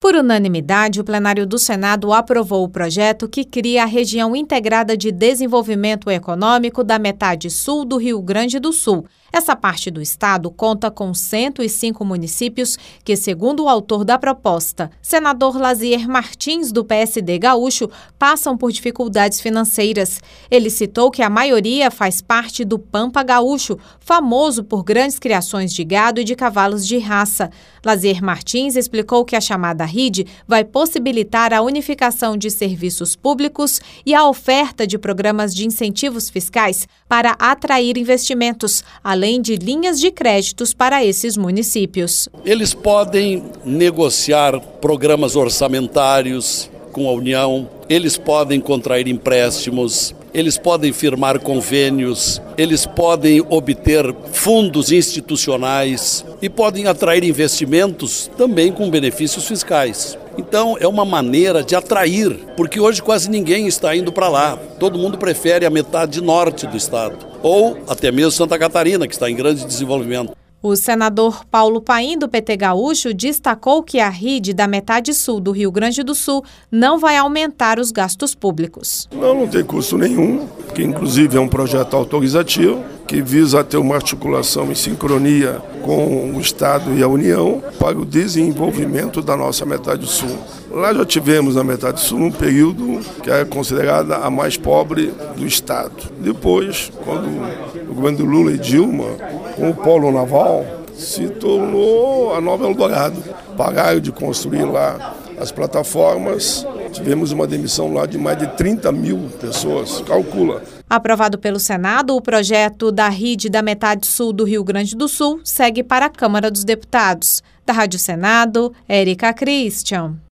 Por unanimidade, o plenário do Senado aprovou o projeto que cria a Região Integrada de Desenvolvimento Econômico da metade sul do Rio Grande do Sul. Essa parte do estado conta com 105 municípios que, segundo o autor da proposta, senador Lazier Martins, do PSD gaúcho, passam por dificuldades financeiras. Ele citou que a maioria faz parte do Pampa Gaúcho, famoso por grandes criações de gado e de cavalos de raça. Lazier Martins explicou que a chamada RID vai possibilitar a unificação de serviços públicos e a oferta de programas de incentivos fiscais para atrair investimentos, além de linhas de créditos para esses municípios. Eles podem negociar programas orçamentários com a União, eles podem contrair empréstimos, eles podem firmar convênios, eles podem obter fundos institucionais e podem atrair investimentos também com benefícios fiscais. Então é uma maneira de atrair, porque hoje quase ninguém está indo para lá. Todo mundo prefere a metade norte do estado, ou até mesmo Santa Catarina, que está em grande desenvolvimento. O senador Paulo Paim, do PT gaúcho, destacou que a RID da metade sul do Rio Grande do Sul não vai aumentar os gastos públicos. Não tem custo nenhum, que inclusive é um projeto autorizativo, que visa ter uma articulação em sincronia com o Estado e a União para o desenvolvimento da nossa metade sul. Lá já tivemos na metade sul um período que é considerada a mais pobre do Estado. Depois, quando o governo do Lula e Dilma, com o polo naval, se tornou a nova Eldorado. Pararam de construir lá as plataformas, tivemos uma demissão lá de mais de 30 mil pessoas, calcula. Aprovado pelo Senado, o projeto da RID da metade sul do Rio Grande do Sul segue para a Câmara dos Deputados. Da Rádio Senado, Érica Christian.